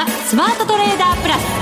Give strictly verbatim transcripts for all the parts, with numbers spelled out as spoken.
ザ・スマートトレーダープラス。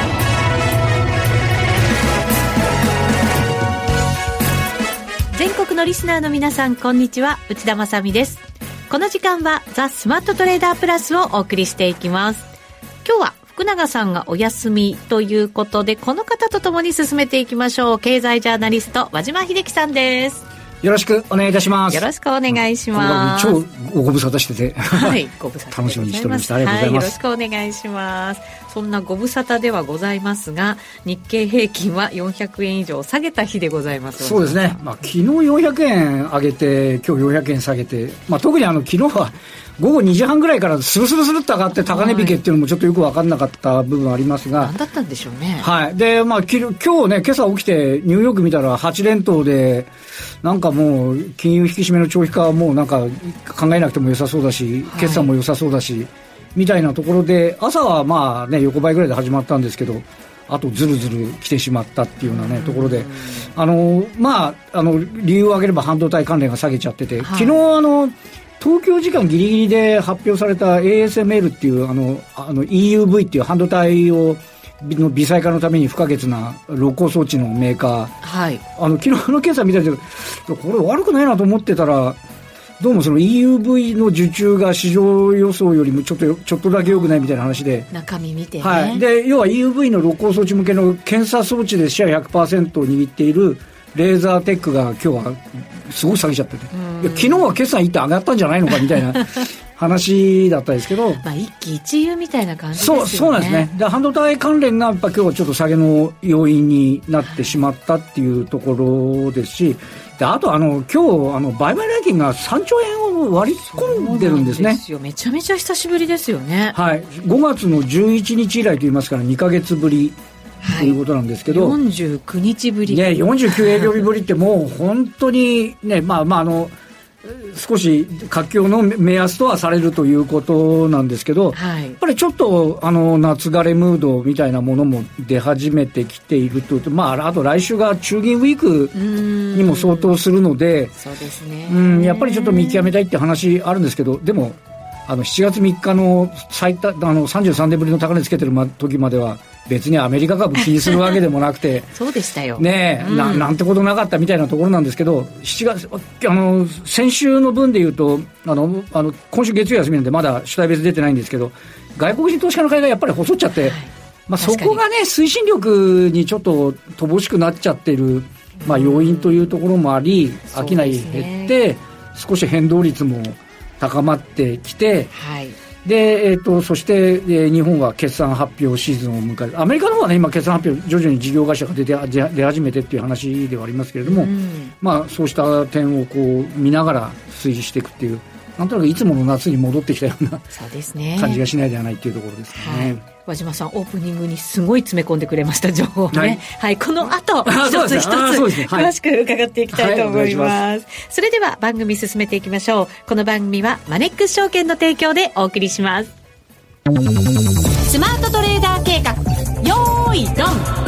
全国のリスナーの皆さん、こんにちは、内田まさみです。この時間はザ・スマートトレーダープラスをお送りしていきます。今日は福永さんがお休みということで、この方と共に進めていきましょう。経済ジャーナリスト和島秀樹さんです。 よろしくお願いいたします。 よろしくお願いします。 超ご無沙汰してて、 はい、ご無沙汰楽しみにしておりました。ありがとうございます、 はい、よろしくお願いします。そんなご無沙汰ではございますが、日経平均はよんひゃくえん以上下げた日でございます。 そうですね、まあ、昨日よんひゃくえん上げて今日よんひゃくえん下げて、まあ、特にあの昨日は午後にじはんぐらいからスルスルスルっと上がって高値引けっていうのもちょっとよく分かんなかった部分ありますが、 何だったんでしょうね。 はい。で、まあ、き今日ね、今朝起きてニューヨーク見たらはち連投で、なんかもう金融引き締めの長期化はもうなんか考えなくても良さそうだし、決算も良さそうだし、はい、みたいなところで、朝はまあね、横ばいぐらいで始まったんですけど、あとずるずる来てしまったっていうようなね、ところで、あの、まあ、あの、理由を挙げれば半導体関連が下げちゃってて、はい、昨日あの、東京時間ギリギリで発表された エーエスエムエル っていうあのあの イーユーブイ っていう半導体をの微細化のために不可欠な露光装置のメーカー、はい、あの昨日の決算見たけどこれ悪くないなと思ってたら、どうもその イーユーブイ の受注が市場予想よりもちょっとちょっとだけ良くないみたいな話で、 中身見てね、 はい、で要は イーユーブイ の露光装置向けの検査装置でシェア ひゃくパーセント を握っているレーザーテックが今日はすごく下げちゃってて、いや昨日は決算いって上がったんじゃないのかみたいな話だったんですけど、 まあ、一喜一憂みたいな感じですよね。そう、 そうなんですね。で半導体関連がやっぱ今日はちょっと下げの要因になってしまったっていうところですし、であとあの今日あの売買代金がさんちょうえんを割り込んでるんですね。 そうなんですよ。めちゃめちゃ久しぶりですよね。 はい、ごがつのじゅういちにち以来といいますからにかげつぶりということなんですけど、 よんじゅうくにちぶり、 ね、よんじゅうきゅう営業日ぶりってもう本当にね、まあまああの少し活況の目安とはされるということなんですけど、はい、やっぱりちょっとあの夏枯れムードみたいなものも出始めてきていると、まあ、あと来週が中銀ウィークにも相当するので、 そうですね、 うん、やっぱりちょっと見極めたいって話あるんですけど、でもあのしちがつみっかの最多あのさんじゅうさんねんぶりの高値つけてる時までは別にアメリカ株気にするわけでもなくてそうでしたよ、 ねえ、うん、な, なんてことなかったみたいなところなんですけど、しちがつあの先週の分でいうとあのあの今週月曜休みなんでまだ主体別出てないんですけど、外国人投資家の買いがやっぱり細っちゃって、はい、まあ、そこがね推進力にちょっと乏しくなっちゃってる、まあ、要因というところもあり、商い減って少し変動率も高まってきて、はい、で、えー、とそして、えー、日本は決算発表シーズンを迎える。アメリカの方はね今決算発表徐々に事業会社が出て出始めてっていう話ではありますけれども、うん、まあそうした点をこう見ながら推移していくっていう、なんとなくいつもの夏に戻ってきたようなそうですね感じがしないではないっていうところですね、はい。 和島さんオープニングにすごい詰め込んでくれました情報をね、はいはい、この後一つ一つ詳しく伺っていきたいと思います、はいはい、ます。それでは番組進めていきましょう。この番組はマネックス証券の提供でお送りします。スマートトレーダー計画、よーいドン。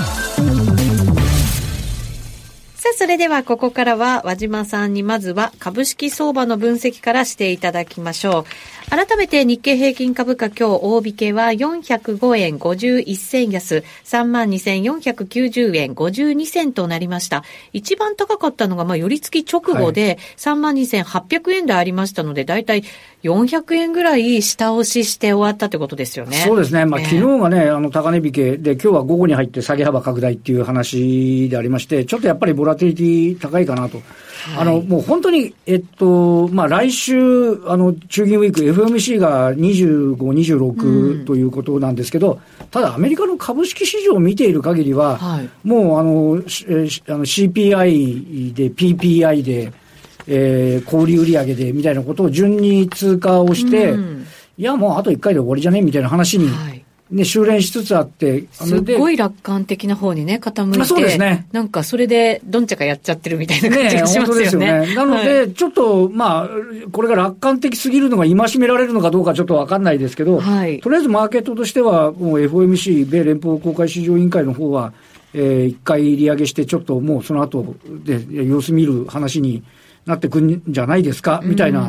さあそれではここからは和島さんにまずは株式相場の分析からしていただきましょう。改めて日経平均株価今日大引けはよんひゃくごえんごじゅういっせん安 さんまんにせんよんひゃくきゅうじゅうえんごじゅうにせんとなりました。一番高かったのがまあ寄り付き直後で さんまんにせんはっぴゃくえんでありましたので、だいたいよんひゃくえんぐらい下押しして終わったってことですよね。 そうですね、まあ、昨日がねあの高値引けで今日は午後に入って下げ幅拡大っていう話でありまして、ちょっとやっぱりボラティリティ高いかなと、はい、あのもう本当にえっとまあ来週あの中銀ウィーク エフオーエムシー がにじゅうご、にじゅうろくということなんですけど、うん、ただアメリカの株式市場を見ている限りは、はい、もうあの、えあの シーピーアイ で ピーピーアイ でえー、小売売上でみたいなことを順に通過をして、うん、いやもうあといっかいで終わりじゃねみたいな話に、はいね、修練しつつあって、 すごい楽観的な方にね傾いて、 まあ、そうですね、 なんかそれでどんちゃかやっちゃってるみたいな感じがしますよね。ね、本当ですよね。 なので、はい、ちょっとまあこれが楽観的すぎるのが戒められるのかどうかちょっと分かんないですけど、はい、とりあえずマーケットとしてはもう エフオーエムシー 米連邦公開市場委員会の方は、えー、いっかい利上げしてちょっともうその後で様子見る話になってくんじゃないですかみたいな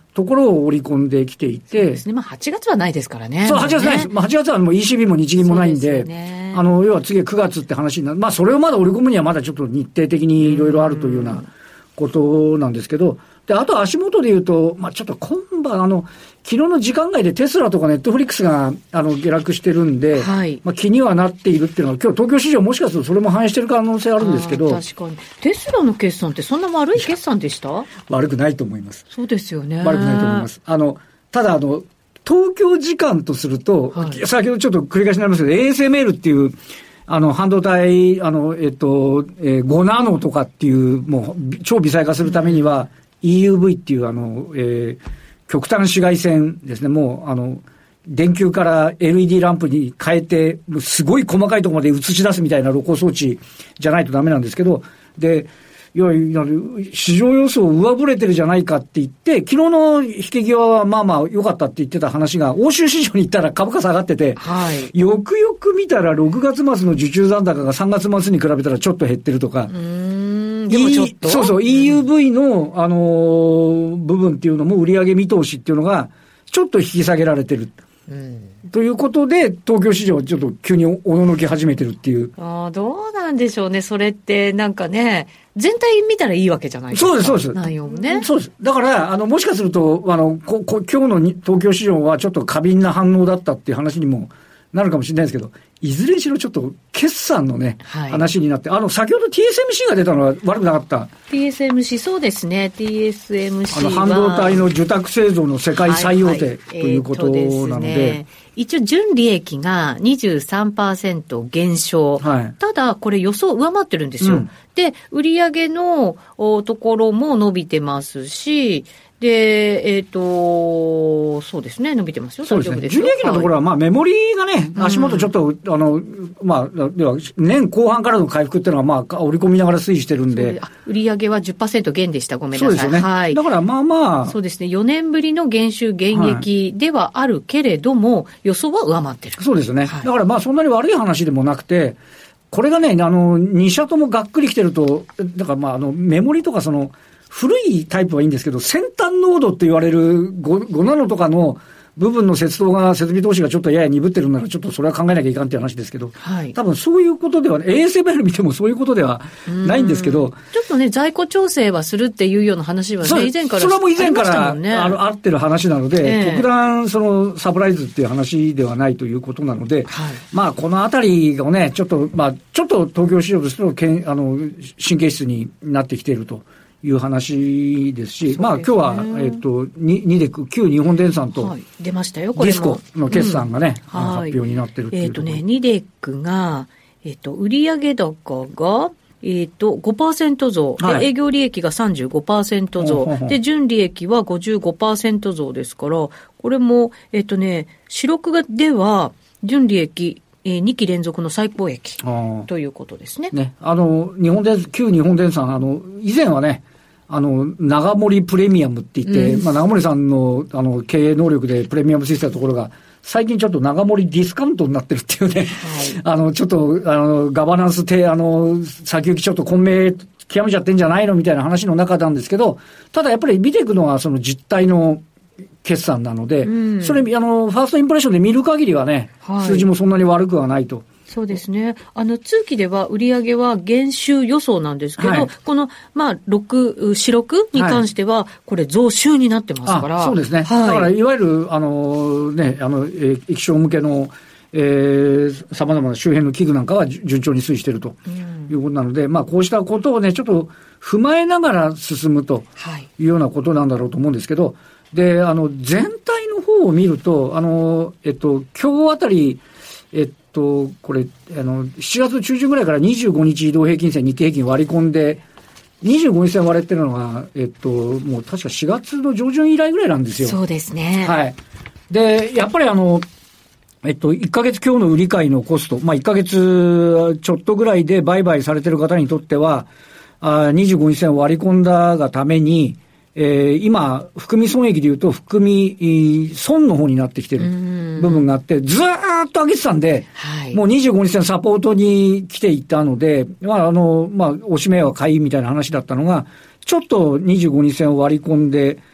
ところを織り込んできていて。 そうですね。まあはちがつはないですからね。 そう、はちがつないです。まあはちがつはもう イーシービー も日銀もないんで、 ね、 あの、要は次くがつって話になる。まあそれをまだ織り込むにはまだちょっと日程的にいろいろあるというようなことなんですけど、で、あと足元で言うと、まあちょっと今晩あの、昨日の時間外でテスラとかネットフリックスがあの下落してるんで、はい、まあ気にはなっているっていうのは、今日東京市場もしかするとそれも反映してる可能性あるんですけど。 確かに。テスラの決算ってそんな悪い決算でした？ 悪くないと思います。 そうですよね。 悪くないと思います。あの、ただあの、東京時間とすると、はい、先ほどちょっと繰り返しになりますけど、エーエスエムエル っていう、あの、半導体、あの、えっと、えー、ごナノとかっていう、もう、超微細化するためには、うん、イーユーブイ っていう、あの、えー、極端紫外線ですね、もう、あの、電球から エルイーディー ランプに変えて、すごい細かいところまで映し出すみたいな露光装置じゃないとダメなんですけど、で、いやいや、市場予想を上振れてるじゃないかって言って、昨日の引け際はまあまあ良かったって言ってた話が、欧州市場に行ったら株価下がってて、はい、よくよく見たらろくがつ末の受注残高がさんがつ末に比べたらちょっと減ってるとか、うーんでもちょっと、 そうそう、イーユーブイ の、あのー、部分っていうのも売上見通しっていうのが、ちょっと引き下げられてる。うん、ということで、東京市場はちょっと急におののき始めてるっていう。 ああ、どうなんでしょうね。それってなんかね、全体見たらいいわけじゃないですか。 そうです、そうです。 内容もね。 そうです。だから、あの、もしかすると、あの、こ、こ、今日のに東京市場はちょっと過敏な反応だったっていう話にもなるかもしれないですけど、いずれにしろちょっと決算のね、はい、話になって、あの、先ほど ティーエスエムシー が出たのは悪くなかった。 ティーエスエムシー、そうですね。ティーエスエムシー は。 あの、半導体の受託製造の世界最大手ということなので。はいはいえーとですね、 一応、純利益が にじゅうさんパーセント 減少。はい、ただ、これ予想上回ってるんですよ。うん、で、売上のところも伸びてますし、で、えっ、ー、と、そうですね、伸びてますよ。 そうですね。純利益のところは、まあ、メモリーがね、足元ちょっと、うん、あの、まあ、では、年後半からの回復っていうのは、まあ、織り込みながら推移してるんで。で売上は じゅっパーセント 減でした。ごめんなさい。 そうですよね。 はい。 だから、まあまあ。 そうですね。よねんぶりの減収減益ではあるけれども、はい、予想は上回ってる。 そうですね。はい、だから、まあ、そんなに悪い話でもなくて、これがね、あの、に社ともがっくり来てると、だから、まあ、あの、メモリとかその、古いタイプはいいんですけど、先端濃度って言われる 5, ごナノとかの部分の設動が、設備投資がちょっとやや鈍ってるなら、ちょっとそれは考えなきゃいかんっていう話ですけど、はい、多分そういうことでは、エーエスエムエル 見てもそういうことではないんですけど、 ちょっとね、在庫調整はするっていうような話はね、以前から、 それはもう以前からあのあってる話なので、えー、特段そのサプライズっていう話ではないということなので、はい、まあこのあたりをね、ちょっと、まあちょっと東京市場としてのけんあの神経質になってきていると。いう話ですし、すね、まあ今日は、えっと、に、にで、旧日本電産と、はい、 出ましたよ、これも。 ディスコの決算がね、うん、発表になってるっていう。 えっとね、ニデックが、えっと、売上高が、えっと、ごパーセント 増、はい、営業利益が さんじゅうごパーセント 増、ほうほうで、純利益は ごじゅうごパーセント 増ですから、これも、えっとね、四六では、純利益、えー、にき連続の最高益ということですね。 ね、あの、日本電、旧日本電産、あの、以前はね、あの、長森プレミアムって言って、うん、まあ、長森さんの、あの、経営能力でプレミアムついてたところが、最近ちょっと長森ディスカウントになってるっていうね、はい、あの、ちょっと、あの、ガバナンスて、あの、先行きちょっと混迷極めちゃってんじゃないのみたいな話の中なんですけど、ただやっぱり見ていくのはその実態の決算なので、うん、それ、あの、ファーストインプレッションで見る限りはね、はい、数字もそんなに悪くはないと。 そうですね。あの、通期では売上は減収予想なんですけど、はい、この、まあ、6、四六に関しては、これ増収になってますから。 そうですね。はい、だから、いわゆる、あの、ね、あの、えー、液晶向けの、えー、様々な周辺の器具なんかは順調に推移しているということなので、うん、まあ、こうしたことをね、ちょっと踏まえながら進むというようなことなんだろうと思うんですけど、で、あの、全体の方を見ると、あの、えっと、今日あたり、えっと、これ、あの、しちがつ中旬ぐらいからにじゅうごにち移動平均線、日経平均割り込んで、にじゅうごにち線割れてるのが、えっと、もう確かしがつの上旬以来ぐらいなんですよ。 そうですね。 はい。で、やっぱりあの、えっと、いっかげつ今日の売り買いのコスト、まあ、いっかげつちょっとぐらいで売買されてる方にとっては、あにじゅうごにち線を割り込んだがために、えー、今、含み損益で言うと、含み損の方になってきてる部分があって、ずーっと上げてたんで、はい、もうにじゅうごにち線サポートに来ていたので、まあ、あの、まあ、おしめは買いみたいな話だったのが、ちょっとにじゅうごにち線を割り込んで、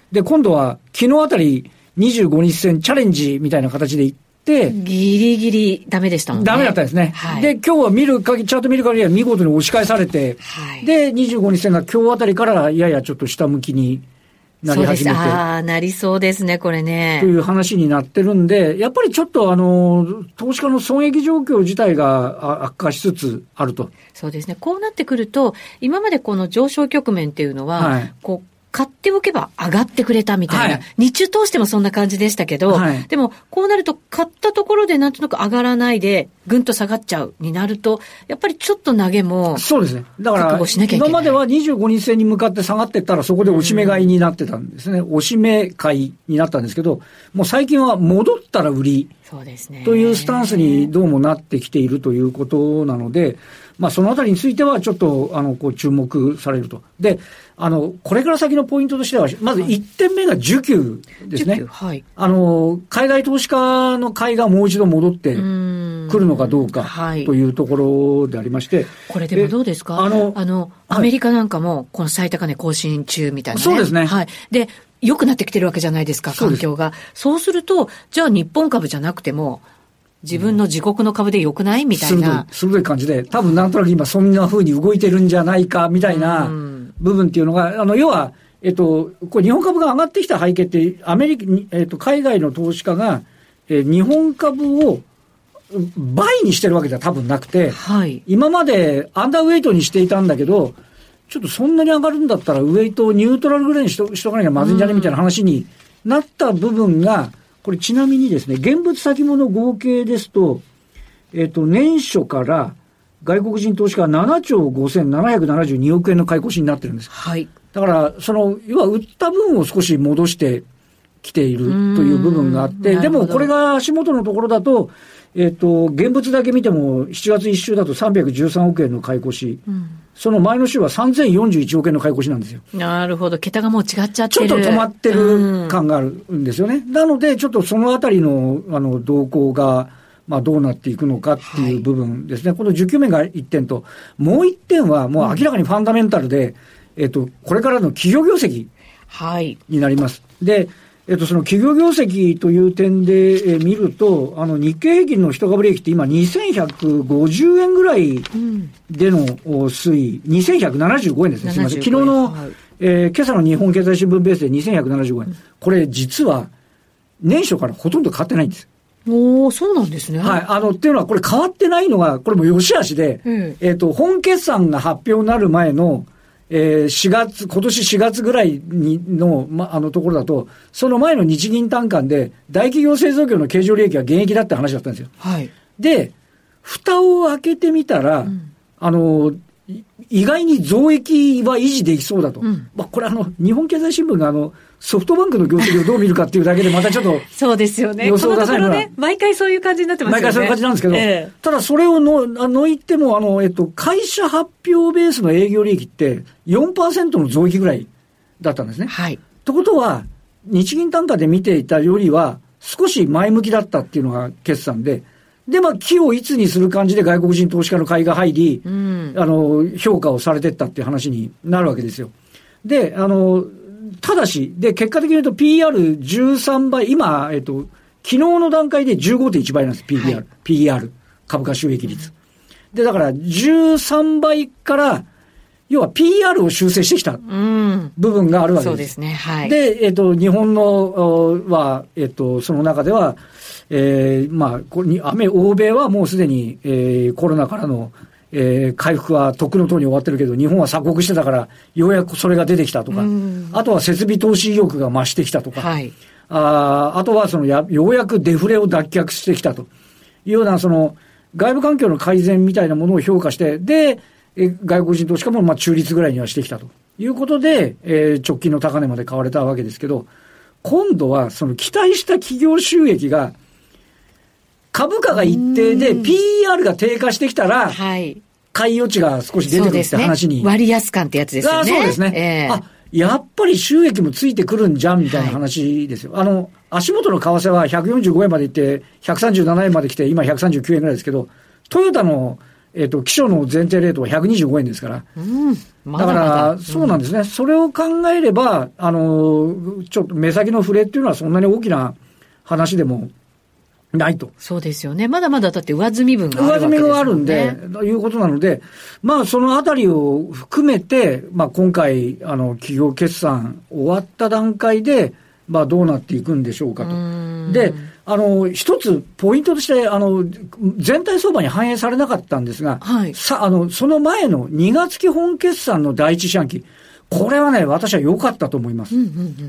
で、今度は昨日あたりにじゅうごにち線チャレンジみたいな形で行って、 ギリギリダメでしたもんね。 ダメだったですね。はい、で、今日は見る限り、チャート見る限りは見事に押し返されて、はい、で、にじゅうごにち線が今日あたりからややちょっと下向きになり始めて。 ああ、なりそうですね、これね。 という話になってるんで、やっぱりちょっとあの、投資家の損益状況自体が悪化しつつあると。 そうですね。こうなってくると、今までこの上昇局面っていうのは、はい、こう、買っておけば上がってくれたみたいな、はい、日中通してもそんな感じでしたけど、はい、でもこうなると買ったところでなんとなく上がらないでぐんと下がっちゃうになると、やっぱりちょっと投げもそうですね。だから今まではにじゅうごにち線に向かって下がっていったらそこで押し目買いになってたんですね。押し目買いになったんですけど、もう最近は戻ったら売りそうですねというスタンスにどうもなってきているということなので、まあそのあたりについてはちょっとあのこう注目されると。で、あのこれから先のポイントとしてはまずいってんめが需給ですね。 はい、 あの海外投資家の買いがもう一度戻ってくるのかどうかというところでありまして、はい、 これでもどうですか。あのあのアメリカなんかもこの最高値更新中みたいなね。 そうですね。 はい。で良くなってきてるわけじゃないですか、環境が。そうするとじゃあ日本株じゃなくても自分の自国の株で良くないみたいな。 鋭い感じで、多分なんとなく今そんな風に動いてるんじゃないかみたいな部分っていうのが、あの、要は、えっと、これ日本株が上がってきた背景って、アメリカ、えっと、海外の投資家が、えー、日本株を倍にしてるわけじゃ多分なくて、はい、今までアンダーウェイトにしていたんだけど、ちょっとそんなに上がるんだったらウェイトをニュートラルぐらいにしと、しとかなきゃまずいんじゃねみたいな話になった部分が、これちなみにですね、現物先物合計ですと、えっと、年初から外国人投資家ななちょうごせんななひゃくななじゅうにおくえんの買い越しになってるんです。 はい。 だから、その、要は売った分を少し戻してきているという部分があって、でもこれが足元のところだと、えっと、現物だけ見てもしちがついっ週だとさんびゃくじゅうさんおくえんの買い越し、うん、その前の週はさんぜんよんじゅういちおくえんの買い越しなんですよ。 なるほど。桁がもう違っちゃってる。 ちょっと止まってる感があるんですよね。うん、なので、ちょっとそのあたりの、あの、動向が、まあどうなっていくのかっていう部分ですね。はい、この需給面がいってんと、もういってんはもう明らかにファンダメンタルで、うん、えっと、これからの企業業績になります。はい、で、えっと、その企業業績という点で、え見ると、あの、日経平均の一株利益って今にせんひゃくごじゅうえんぐらいでの推移、にせんひゃくななじゅうごえんですね。すみません。昨日の、はい、えー、今朝の日本経済新聞ベースでにせんひゃくななじゅうごえん。うん、これ実は、年初からほとんど変わってないんです。 おー、そうなんですね。 はい。あの、っていうのは、これ変わってないのが、これも良し悪しで、うん、えっと、本決算が発表になる前の、えー、しがつ、今年しがつぐらいにの、ま、あのところだと、その前の日銀短観で、大企業製造業の経常利益は減益だって話だったんですよ。 はい。 で、蓋を開けてみたら、うん、あの、意外に増益は維持できそうだと。うん、まあ、これあの、日本経済新聞があの、ソフトバンクの業績をどう見るかっていうだけでまたちょっとそうですよね。 予想を出さないのが、 ね、毎回そういう感じになってますよね。 毎回そういう感じなんですけど、ええ、ただそれをの、あの言っても、あの、えっと、会社発表ベースの営業利益って よんパーセント の増益ぐらいだったんですね。 はい。 ということは、日銀単価で見ていたよりは少し前向きだったっていうのが決算で、で、まあ、期をいつにする感じで外国人投資家の買いが入り、うん、あの、評価をされてったっていう話になるわけですよ。で、あの、ただし、で、結果的に言うと ピーイーアールじゅうさんばい、今、えっと、昨日の段階で じゅうごてんいちばいなんです、ピーイーアール。はい、ピーイーアール。株価収益率。で、だから、じゅうさんばいから、要は ピーイーアール を修正してきた部分があるわけです。 そうですね。はい。 で、えっと、日本の、は、えっと、その中では、えー、まあ、これに、アメ、欧米はもうすでに、えー、コロナからの、えー、回復はとっくのとおりに終わってるけど、日本は鎖国してたから、ようやくそれが出てきたとか、あとは設備投資意欲が増してきたとか、はい、あ, あとはそのや、ようやくデフレを脱却してきたというような、その、外部環境の改善みたいなものを評価して、で、え外国人投資家もまあ中立ぐらいにはしてきたということで、えー、直近の高値まで買われたわけですけど、今度はその期待した企業収益が、株価が一定で ピーイーアール が低下してきたら、はい、買い余地が少し出てくるって話に。 ね、割安感ってやつですよね。 そうですね。えー、あ、やっぱり収益もついてくるんじゃんみたいな話ですよ。はい、あの、足元の為替はひゃくよんじゅうごえんまで行って、ひゃくさんじゅうななえんまで来て、今ひゃくさんじゅうきゅうえんぐらいですけど、トヨタの、 えっと、基礎の前提レートはひゃくにじゅうごえんですから。 うん。まだまだ。 だから、そうなんですね。うん、それを考えれば、あの、ちょっと目先の触れっていうのはそんなに大きな話でもないと。 そうですよね。まだまだだって上積み分があるわけですもんね。上積みがあるんで、 ということなので、まあそのあたりを含めて、まあ今回、あの、企業決算終わった段階で、まあどうなっていくんでしょうかと。で、あの、一つポイントとして、あの、全体相場に反映されなかったんですが、はい、さ、あの、その前のにがつ期本決算の第一四半期、これはね、私は良かったと思います。うんうんうん、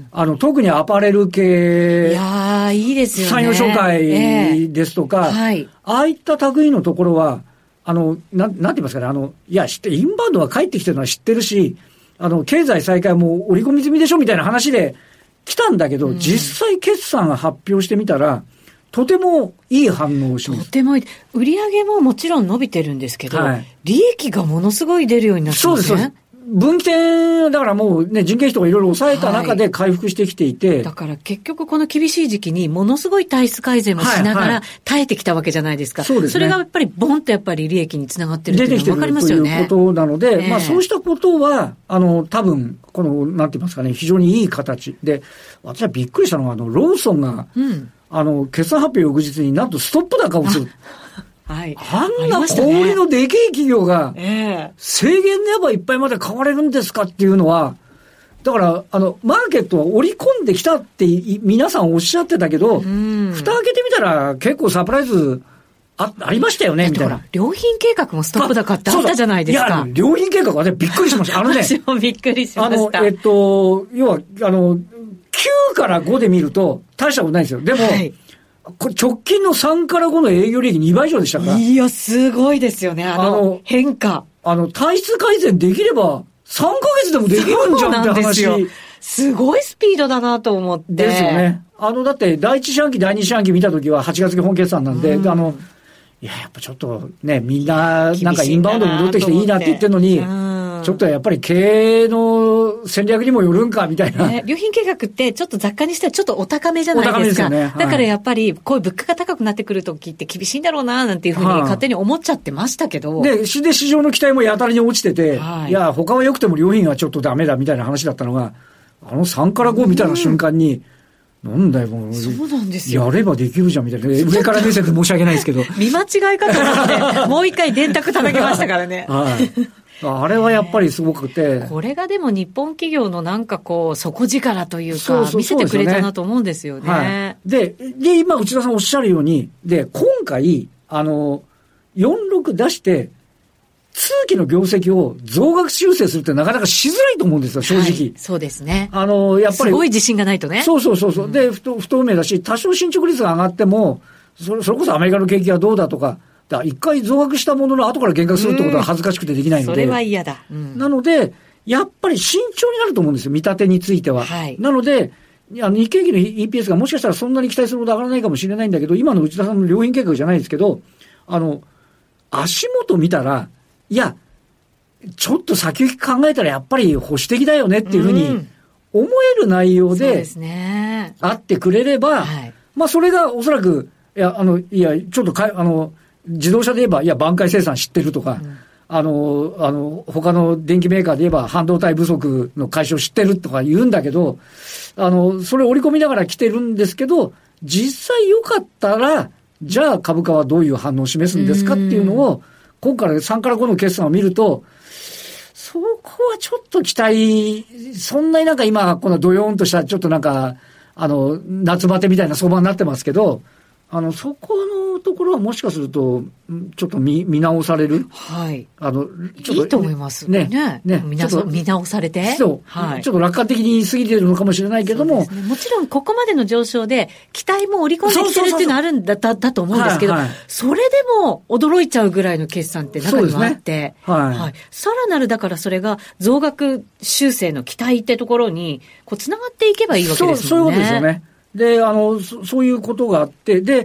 あの、特にアパレル系。 いやー、いいですよね。 産業紹介ですとか、えーはい、ああいった類のところは、あの、なん、なんて言いますかね、あの、いや、知って、インバウンドが帰ってきてるのは知ってるし、あの、経済再開も織り込み済みでしょみたいな話で来たんだけど、うん、実際決算が発表してみたら、とてもいい反応をします。 とてもいい。売上ももちろん伸びてるんですけど、はい、利益がものすごい出るようになってますね。そうです、そうです。 分岐点、だからもうね、人件費とかいろいろ抑えた中で回復してきていて、はい。 だから結局この厳しい時期にものすごい体質改善もしながら耐えてきたわけじゃないですか。はいはい、そうですね。それがやっぱりボンとやっぱり利益につながってるっていうのが分かりますよね。出てきてるということなので、えー、まあそうしたことは、あの、多分、この、なんて言いますかね、非常にいい形で、私はびっくりしたのが、あの、ローソンが、うん、あの、決算発表翌日になんとストップ高をする。はい。あんな小売りのでけえ企業が、制限値幅いっぱいまで買われるんですかっていうのは、だから、あの、マーケットは織り込んできたって皆さんおっしゃってたけど、蓋開けてみたら結構サプライズあ、ありましたよね、みたいな。 良品計画もストップ高ってあったじゃないですか。 いや、良品計画はね、びっくりしました。あのね。 私もびっくりしました。 あの、えっと、要は、あの、きゅうからごで見ると大したことないんですよ。でも、はいこれ直近のさんからごの営業利益にばい以上でしたから。 いや、すごいですよね。あの、あの変化。 あの、体質改善できれば、さんかげつでもできるんじゃんって話。 そうなんですよ。すごいスピードだなと思って。 ですよね。あの、だって、第一四半期、第二四半期見たときははちがつ期本決算なんで、うん、あの、いや、やっぱちょっとね、みんな、なんかインバウンド戻ってきていいなって言ってるのに、ちょっとやっぱり経営の戦略にもよるんかみたいな、 ね、良品計画ってちょっと雑貨にしてはちょっとお高めじゃないですか。お高めですよね。はい、だからやっぱりこういう物価が高くなってくるときって厳しいんだろうななんていうふうに勝手に思っちゃってましたけど、 で、で市場の期待もやたらに落ちてて、はい、いや他は良くても良品はちょっとダメだみたいな話だったのが、あのさんからごみたいな瞬間に、うん、なんだよもう、 そうなんですよ。 やればできるじゃんみたいな、上から目線で申し訳ないですけど見間違いかと思ってもう一回電卓叩きましたからね。 はいあれはやっぱりすごくて。 これがでも日本企業のなんかこう、底力というか、そうそうそう見せてくれたなと思うんですよね。はい、 で、で、今内田さんおっしゃるように、で、今回、あの、よんじゅうろく出して、通期の業績を増額修正するってなかなかしづらいと思うんですよ、正直。はい、 そうですね。 あの、やっぱり。 すごい自信がないとね。 そうそうそうそう、うん。で、不透、不透明だし、多少進捗率が上がっても、それ、それこそアメリカの景気がどうだとか、だ一回増額したものの後から減額するってことは恥ずかしくてできないので。 それは嫌だ。 うん、なので、やっぱり慎重になると思うんですよ、見立てについては。はい、なので、あの日経平均の イーピーエス がもしかしたらそんなに期待するほど上がらないかもしれないんだけど、今の内田さんの良品計画じゃないですけど、あの、足元見たら、いや、ちょっと先行き考えたらやっぱり保守的だよねっていうふうに思える内容で、あってくれれば、はい、まあそれがおそらく、いや、あの、いや、ちょっとか、あの、自動車で言えば、いや、挽回生産知ってるとか、うん、あの、あの、他の電機メーカーで言えば、半導体不足の解消知ってるとか言うんだけど、あの、それを織り込みながら来てるんですけど、実際良かったら、じゃあ株価はどういう反応を示すんですかっていうのを、今回さんからごの決算を見ると、そこはちょっと期待、そんなになんか今、このドヨーンとした、ちょっとなんか、あの、夏バテみたいな相場になってますけど、あの、そこのところはもしかすると、ちょっと見、見直される。 はい。 あの、 ちょっと。いいと思いますね。ね。ね。見直見直されて。 そう。はい。ちょっと楽観的に言い過ぎてるのかもしれないけども。 そうですね。もちろん、ここまでの上昇で、期待も織り込んできてるっていうのはあるんだ、だ、だと思うんですけど、はいはい、それでも驚いちゃうぐらいの決算って中にもあって、ね、はい。はい。さらなる、だからそれが増額修正の期待ってところに、こう、繋がっていけばいいわけですもんね。 そう、そういうことですよね。で、あの、そ、そういうことがあって、で、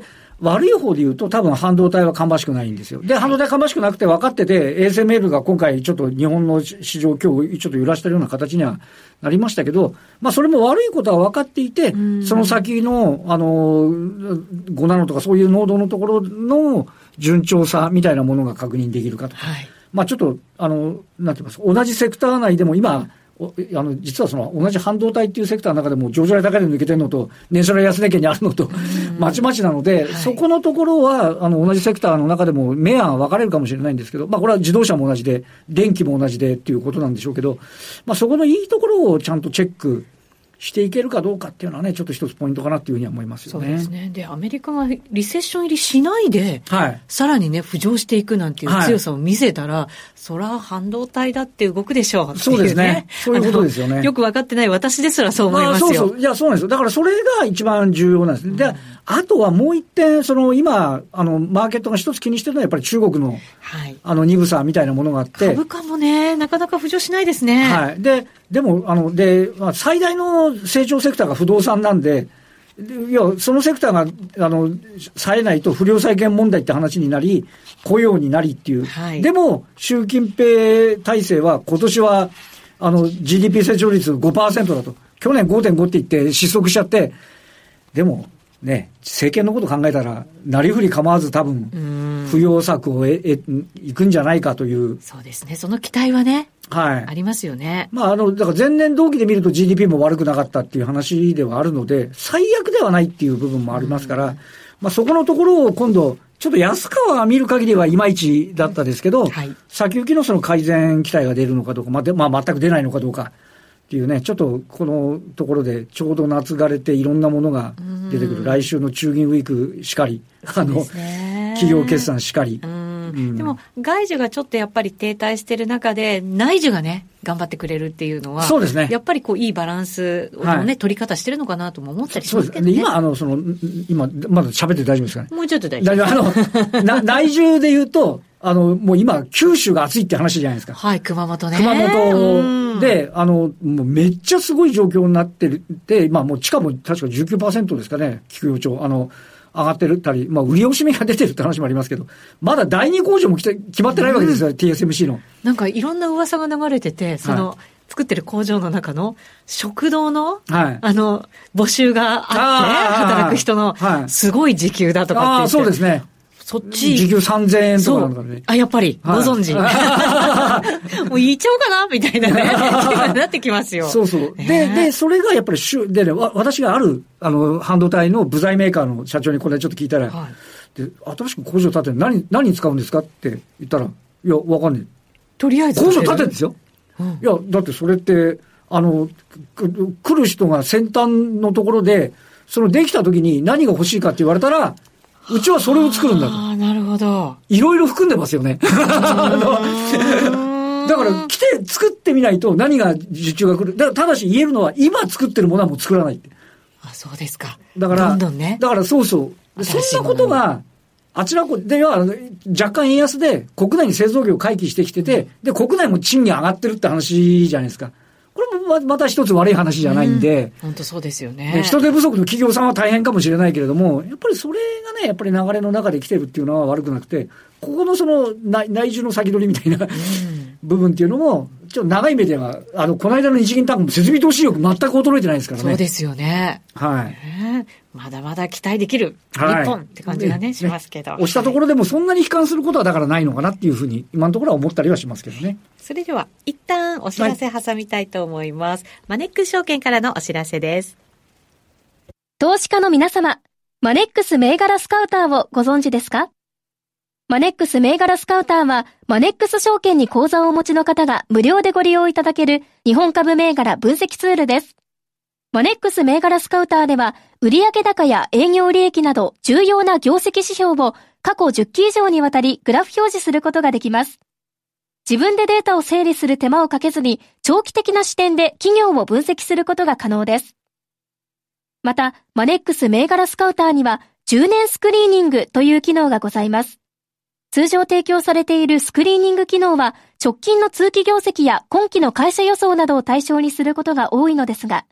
悪い方で言うと多分半導体は芳しくないんですよ。で、半導体芳しくなくて分かってて、エーエスエムエル が今回ちょっと日本の市場今日ちょっと揺らしたような形にはなりましたけど、まあそれも悪いことは分かっていて、その先の、あの、ごナノとかそういう濃度のところの順調さみたいなものが確認できるかとか。はい、まあちょっと、あの、なんて言いますか、同じセクター内でも今、あの実はその同じ半導体っていうセクターの中でも上場来高値抜けてるのと年初来安値圏にあるのとまちまちなので、はい、そこのところはあの同じセクターの中でも明暗は分かれるかもしれないんですけど、まあこれは自動車も同じで電気も同じでっていうことなんでしょうけど、まあそこのいいところをちゃんとチェックしていけるかどうかっていうのはね、ちょっと一つポイントかなっていうふうには思いますよね。 そうですね。で、アメリカがリセッション入りしないで、はい、さらにね、浮上していくなんていう強さを見せたら、はい、そら半導体だって動くでしょうっていうね。 そうですね。そういうことですよね。 よく分かってない私ですらそう思いますよ。 そうそう。いや、そうなんですよ。だからそれが一番重要なんですね。うん、で、あとはもう一点、その今、あの、マーケットが一つ気にしてるのはやっぱり中国の、はい、あの、鈍さみたいなものがあって。 株価もね、なかなか浮上しないですね。 はい。で、でも、あの、で、まあ、最大の成長セクターが不動産なんで、いや、そのセクターが、あの、冴えないと不良債権問題って話になり、雇用になりっていう。はい、でも、習近平体制は今年は、あの、ジーディーピー 成長率 ごパーセント だと。去年 ごてんご って言って失速しちゃって、でも、ね、政権のこと考えたら、なりふり構わず多分、不要策をええいくんじゃないかという。 そうですね。その期待はね。はい。ありますよね。 まあ、あの、だから前年同期で見ると ジーディーピー も悪くなかったっていう話ではあるので、最悪ではないっていう部分もありますから、まあそこのところを今度、ちょっと安川が見る限りはいまいちだったですけど、はい、先行きのその改善期待が出るのかどうか、まあ、でまあ全く出ないのかどうか。っていうね、ちょっとこのところでちょうど夏枯れていろんなものが出てくる。来週の中銀ウィークしかり、あの、企業決算しかり。 うん、でも外需がちょっとやっぱり停滞してる中で内需がね、頑張ってくれるっていうのは、 そうですね。 やっぱりこういいバランスのね、はい、取り方してるのかなとも思ったりしますけどね。 そうです。で、今、あの、その、今、まだ喋って大丈夫ですかね。 もうちょっと大丈夫。 あの、な内需で言うと、あの、もう今、九州が暑いって話じゃないですか。 はい、熊本ね。 熊本で、あの、もうめっちゃすごい状況になってるって、まあもう地価も確か じゅうきゅうパーセント ですかね、菊陽町。あの、上がってるたり、まあ売り惜しみが出てるって話もありますけど、まだだいに工場も来て決まってないわけですよ、うん、ティーエスエムシー の。 なんかいろんな噂が流れてて、その、はい、作ってる工場の中の食堂の、はい、あの、募集があって、働く人の、すごい時給だとかって言って。 ああ、そうですね。 そっち。 時給さんぜんえんとかなんだね。 あ、やっぱり、はい、ご存知。もう言っちゃおうかなみたいなね、なってきますよ。 そうそう。で、で、それがやっぱり、でね、私がある、あの、半導体の部材メーカーの社長にこれちょっと聞いたら、はい、で、新しく工場建てる何、何に使うんですかって言ったら、いや、わかんない。 とりあえず。 工場建てるんですよ。うん、いや、だってそれって、あの、来る人が先端のところで、そのできた時に何が欲しいかって言われたら、うちはそれを作るんだと。 ああ、なるほど。 いろいろ含んでますよね。だから来て作ってみないと何が受注が来る。だからただし言えるのは今作ってるものはもう作らないって。 あ、そうですか。 だから、 どんどんね。 だからそうそう。そんなことが、あちらこで、は若干円安で国内に製造業回帰してきてて、で、国内も賃金上がってるって話じゃないですか。これもまた一つ悪い話じゃないんで。 本当そうですよね。 人手不足の企業さんは大変かもしれないけれども、やっぱりそれがね、やっぱり流れの中で来てるっていうのは悪くなくて、ここのその内内需の先取りみたいな、うん、部分っていうのも、ちょっと長い目では、あの、この間の日銀単価も設備投資力全く衰えてないですからね。 そうですよね。 はい。 えー、まだまだ期待できる、はい、日本って感じがね、ねしますけど。 押したところでもそんなに悲観することはだからないのかなっていうふうに、今のところは思ったりはしますけどね。 それでは、一旦お知らせ挟みたいと思います。はい、マネックス証券からのお知らせです。 投資家の皆様、マネックス銘柄スカウターをご存知ですか？マネックス銘柄スカウターは、マネックス証券に口座をお持ちの方が無料でご利用いただける日本株銘柄分析ツールです。マネックス銘柄スカウターでは、売上高や営業利益など重要な業績指標を過去じゅっき以上にわたりグラフ表示することができます。自分でデータを整理する手間をかけずに、長期的な視点で企業を分析することが可能です。また、マネックス銘柄スカウターには、じゅうねんスクリーニングという機能がございます。通常提供されているスクリーニング機能は、直近の通期業績や今期の会社予想などを対象にすることが多いのですが、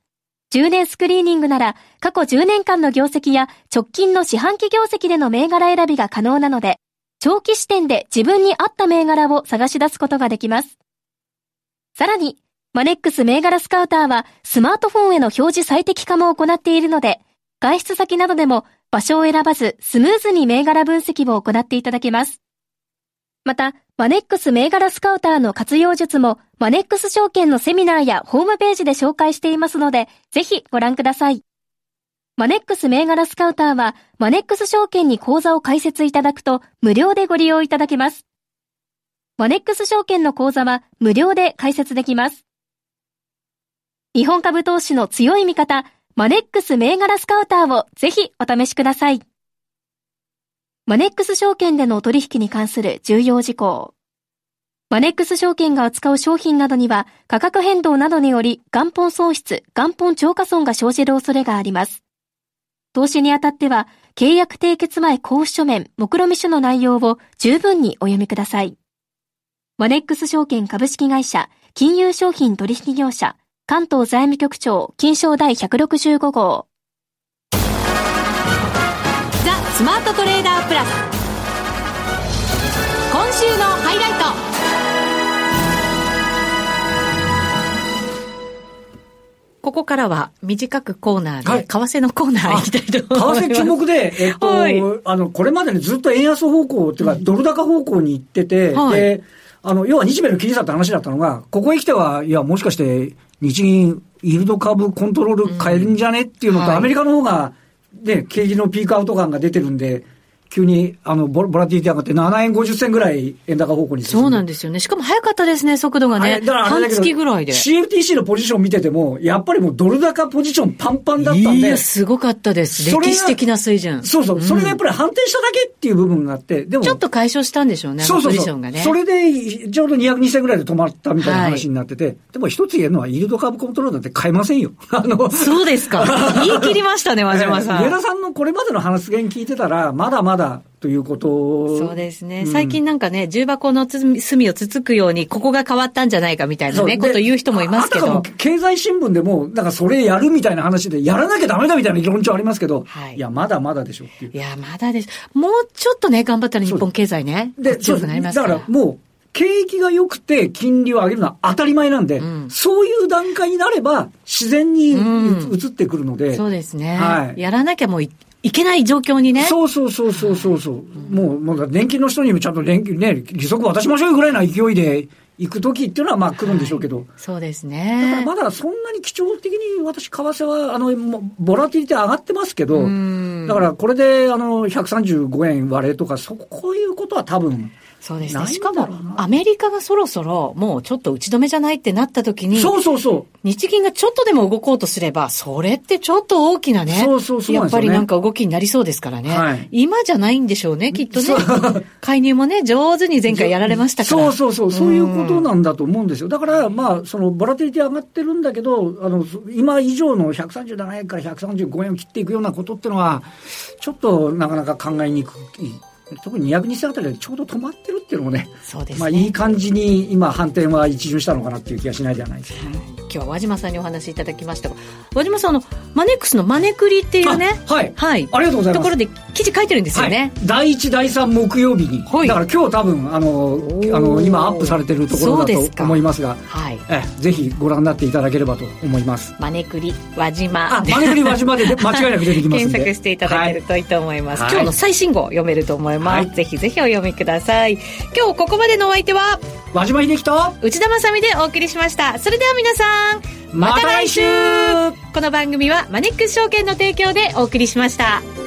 じゅうねんスクリーニングなら過去じゅうねんかんの業績や直近の四半期業績での銘柄選びが可能なので、長期視点で自分に合った銘柄を探し出すことができます。さらに、マネックス銘柄スカウターはスマートフォンへの表示最適化も行っているので、外出先などでも場所を選ばずスムーズに銘柄分析を行っていただけます。また、マネックス銘柄スカウターの活用術もマネックス証券のセミナーやホームページで紹介していますので、ぜひご覧ください。マネックス銘柄スカウターはマネックス証券に口座を開設いただくと無料でご利用いただけます。マネックス証券の口座は無料で開設できます。日本株投資の強い味方、マネックス銘柄スカウターをぜひお試しください。マネックス証券での取引に関する重要事項。マネックス証券が扱う商品などには価格変動などにより元本損失、元本超過損が生じる恐れがあります。投資にあたっては契約締結前交付書面、目論見書の内容を十分にお読みください。マネックス証券株式会社、金融商品取引業者、関東財務局長、金商第ひゃくろくじゅうご号。 ザ・スマートトレーダープラス。今週のハイライト。ここからは短くコーナーで、はい、為替のコーナー行きたいと思います。 為替注目で、えっと、はい、あの、これまでにずっと円安方向っていうか、うん、ドル高方向に行ってて、はい、で、あの、要は日米の金利差って話だったのが、ここへ来ては、いや、もしかして、日銀、イールド株コントロール変えるんじゃねっていうのと、うんはい、アメリカの方が、ね、景気のピークアウト感が出てるんで、急に、あの、ボラティリティ上がってななえんごじゅっせんぐらい円高方向に進む。 そうなんですよね。しかも早かったですね、速度がね。だから半月ぐらいで。 シーエフティーシー のポジション見てても、やっぱりもうドル高ポジションパンパンだったんで。 いや、すごかったです。歴史的な水準。 そうそう。それがやっぱり反転しただけっていう部分があって、でも。 ちょっと解消したんでしょうね、 そうそうそう。 ポジションがね。 それで、ちょうどにひゃくにじゅっせんぐらいで止まったみたいな話になってて、はい、でも一つ言えるのは、イールド株コントロールなんて買えませんよ。あの。 そうですか。言い切りましたね、和島さん。 上田さんのこれまでの発言聞いてたら、まだまだ、ということ。 そうですね。うん、最近なんかね、重箱の隅をつつくように、ここが変わったんじゃないかみたいなね、こと言う人もいますけど。あたかも経済新聞でも、なんかそれやるみたいな話で、やらなきゃダメだみたいな論調ありますけど、はい、いや、まだまだでしょっていう。 いや、まだです。もうちょっとね、頑張ったら日本経済ね。 で、強くなりますから。だからもう、景気が良くて金利を上げるのは当たり前なんで、うん、そういう段階になれば、自然に移ってくるので、うん。そうですね。はい。 やらなきゃもういけない状況にね。 そうそうそうそうそうそう、うん、もう、もう年金の人にもちゃんと年金ね、利息渡しましょうよぐらいな勢いで行く時っていうのはまあ来るんでしょうけど。はい、 そうですね。 だからまだそんなに基調的に私、為替は、あの、ボラティリティ上がってますけど、だからこれで、あの、ひゃくさんじゅうごえん割れとか、そこういうことは多分、 そうですね。しかも、アメリカがそろそろ、もうちょっと打ち止めじゃないってなった時に、 そうそうそう。 日銀がちょっとでも動こうとすれば、それってちょっと大きなね。 そうそうそう、 ね。やっぱりなんか動きになりそうですからね。はい、今じゃないんでしょうね、きっとね。介入もね、上手に前回やられましたから。 そうそうそう、そういうことなんだと思うんですよ。だから、まあ、その、ボラティリティ上がってるんだけど、あの、今以上のひゃくさんじゅうななえんからひゃくさんじゅうごえんを切っていくようなことってのは、ちょっとなかなか考えにくい。特ににひゃくにじゅっせんあたりでちょうど止まってるっていうのもね、 そうですね、 まあいい感じに今反転は一巡したのかなっていう気がしないではないですけどね。 今日は和島さんにお話しいただきましたが、和島さんのマネックスのマネクリっていうね、 はい、はい、ありがとうございます。 ところで記事書いてるんですよね。 はい、だいいちだいさん木曜日に、はい、だから今日多分あのあの今アップされてるところだと思いますが、はい、えぜひご覧になっていただければと思います。 マネクリ和島、 あ、マネクリ和島で間違いなく出てきますんで検索していただけるといいと思います。はい、今日の最新号読めると思います。はい、ぜひぜひお読みください。今日ここまでのお相手は和島秀樹と内田まさみでお送りしました。それでは皆さん、また来週。この番組はマネックス証券の提供でお送りしました。